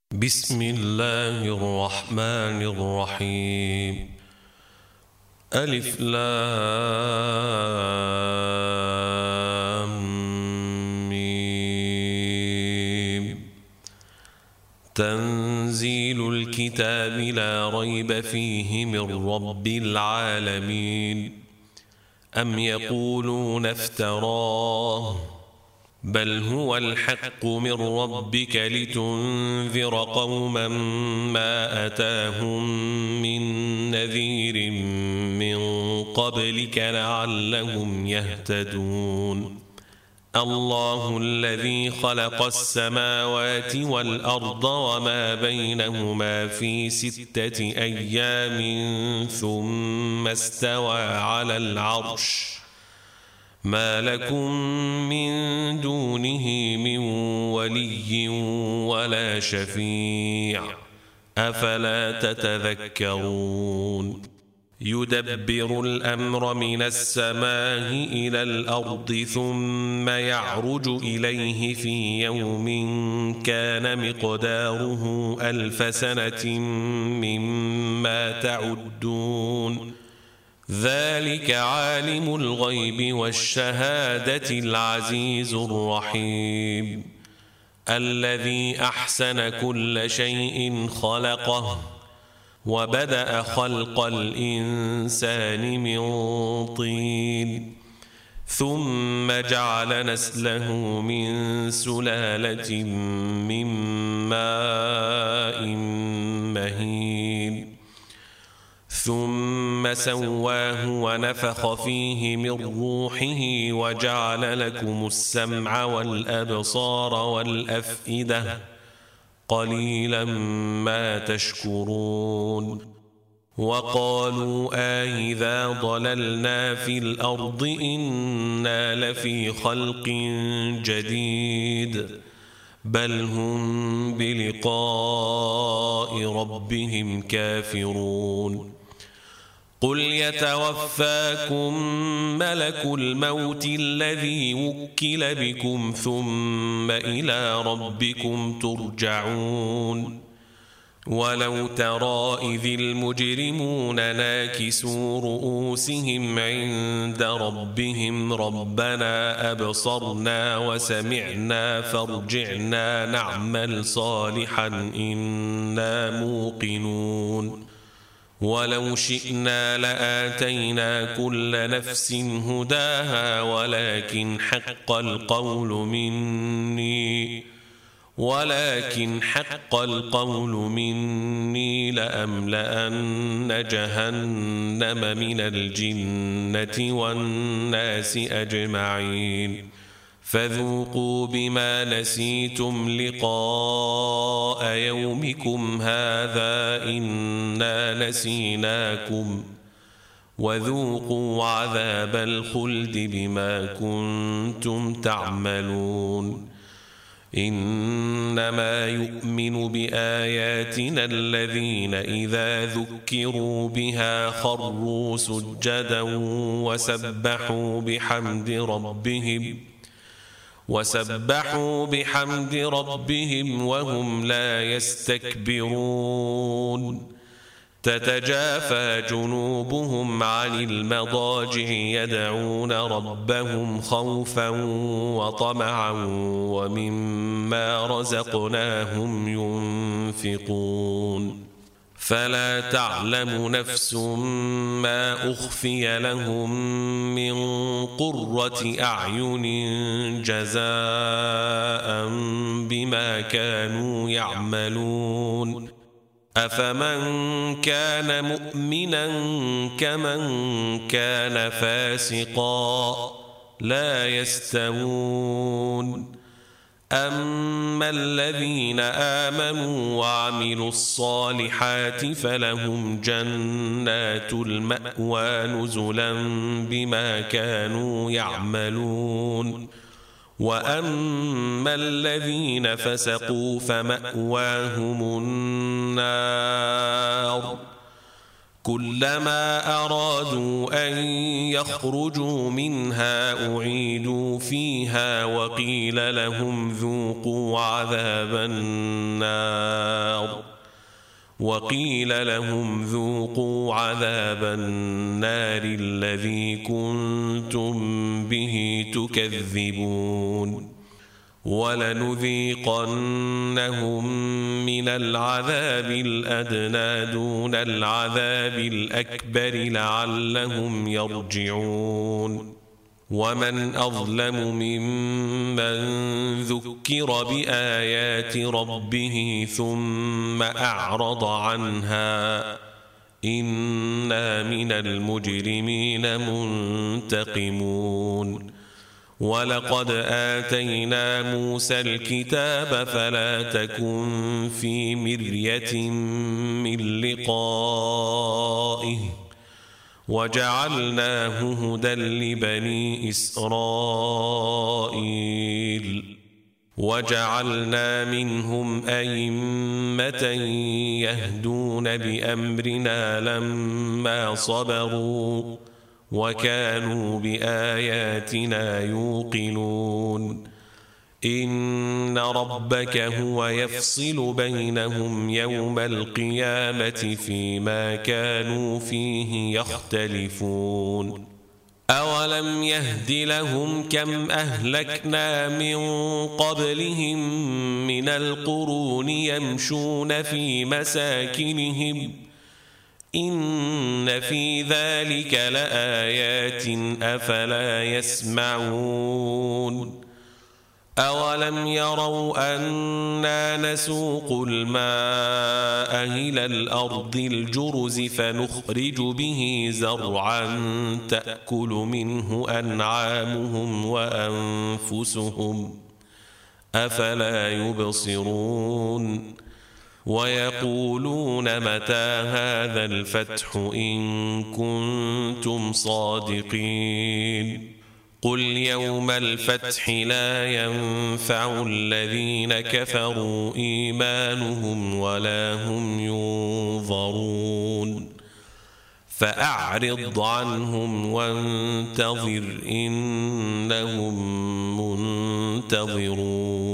بسم الله الرحمن الرحيم. ألف لام ميم. تنزيل الكتاب لا ريب فيه من رب العالمين. أم يقولون افتراه بل هو الحق من ربك لتنذر قوما ما أتاهم من نذير من قبلك لعلهم يهتدون. الله الذي خلق السماوات والأرض وما بينهما في 6 أيام ثم استوى على العرش. ما لكم من دونه من ولي ولا شفيع أفلا تتذكرون. يدبر الأمر من السماء إلى الأرض ثم يعرج إليه في يوم كان مقداره 1000 سنة مما تعدون. ذلك عالم الغيب والشهادة العزيز الرحيم. الذي أحسن كل شيء خلقه وبدأ خلق الإنسان من طين ثم جعل نسله من سلالة من ماء مهين ثم سواه ونفخ فيه من روحه وجعل لكم السمع والأبصار والأفئدة قليلا ما تشكرون. وقالوا أإذا ضللنا في الأرض إنا لفي خلق جديد بل هم بلقاء ربهم كافرون. قل يتوفاكم ملك الموت الذي وكل بكم ثم إلى ربكم ترجعون. ولو ترى إذ المجرمون ناكسوا رؤوسهم عند ربهم ربنا أبصرنا وسمعنا فارجعنا نعمل صالحا إنا موقنون. ولو شئنا لآتينا كل نفس هداها ولكن حق القول مني لأملأن جهنم من الجنة والناس أجمعين. فذوقوا بما نسيتم لقاء يومكم هذا إنا نسيناكم وذوقوا عذاب الخلد بما كنتم تعملون. إنما يؤمن بآياتنا الذين إذا ذكروا بها خروا سجدا وسبحوا بحمد ربهم وهم لا يستكبرون. تتجافى جنوبهم عن المضاجع يدعون ربهم خوفا وطمعا ومما رزقناهم ينفقون. فلا تعلم نفس ما أخفي لهم من قرة أعين جزاء بما كانوا يعملون. أفمن كان مؤمنا كمن كان فاسقا لا يستوون. أما الذين آمنوا وعملوا الصالحات فلهم جنات المأوى نزلا بما كانوا يعملون. وأما الذين فسقوا فمأواهم النار كلما أرادوا أن يخرجوا منها أعيدوا فيها وقيل لهم ذوقوا عذاب النار وقيل لهم ذوقوا عذاب النار الذي كنتم به تكذبون ولنذيقنهم من العذاب الأدنى دون العذاب الأكبر لعلهم يرجعون ومن أظلم ممن ذكر بآيات ربه ثم أعرض عنها إنا من المجرمين منتقمون ولقد آتينا موسى الكتاب فلا تكن في مرية من لقائه وجعلناه هدى لبني إسرائيل وجعلنا منهم أئمة يهدون بأمرنا لما صبروا وكانوا بآياتنا يوقنون إن ربك هو يفصل بينهم يوم القيامة فيما كانوا فيه يختلفون أولم يهد لهم كم أهلكنا من قبلهم من القرون يمشون في مساكنهم إن في ذلك لآيات أفلا يسمعون أولم يروا أنا نسوق الماء إلى الأرض الجرز فنخرج به زرعا تأكل منه أنعامهم وأنفسهم أفلا يبصرون ويقولون متى هذا الفتح إن كنتم صادقين قل يوم الفتح لا ينفع الذين كفروا إيمانهم ولا هم ينظرون فأعرض عنهم وانتظر إنهم منتظرون